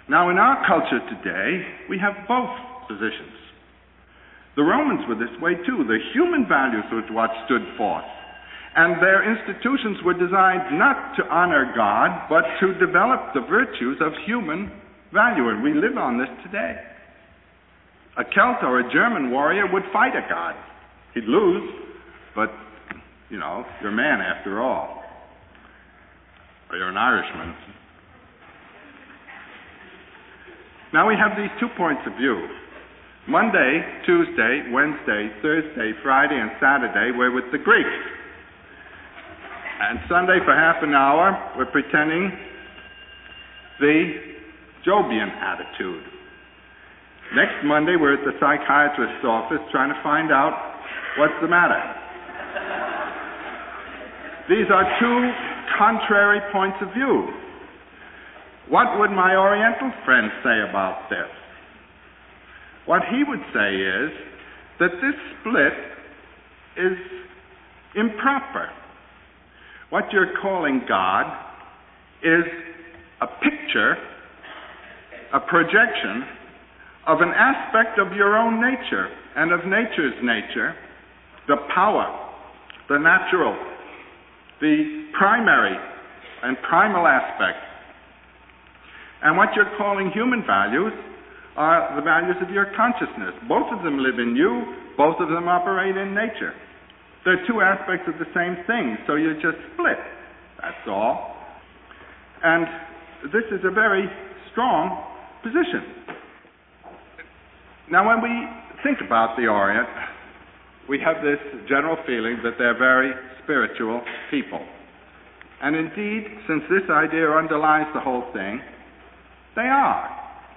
Now, in our culture today, we have both positions. The Romans were this way too. The human values was what stood forth. And their institutions were designed not to honor God, but to develop the virtues of human value. And we live on this today. A Celt or a German warrior would fight a god. He'd lose, but, you're a man after all. Or you're an Irishman. Now we have these 2 points of view. Monday, Tuesday, Wednesday, Thursday, Friday, and Saturday we're with the Greeks. And Sunday for half an hour we're pretending the Jobian attitude. Next Monday we're at the psychiatrist's office trying to find out what's the matter. These are two contrary points of view. What would my Oriental friend say about this? What he would say is that this split is improper. What you're calling God is a picture, a projection of an aspect of your own nature and of nature's nature, the power, the natural, the primary and primal aspect. And what you're calling human values are the values of your consciousness. Both of them live in you, both of them operate in nature. They're two aspects of the same thing, so you're just split, that's all. And this is a very strong position. Now when we think about the Orient, we have this general feeling that they're very spiritual people. And indeed, since this idea underlies the whole thing, they are.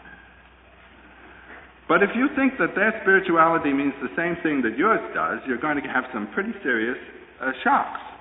But if you think that their spirituality means the same thing that yours does, you're going to have some pretty serious shocks.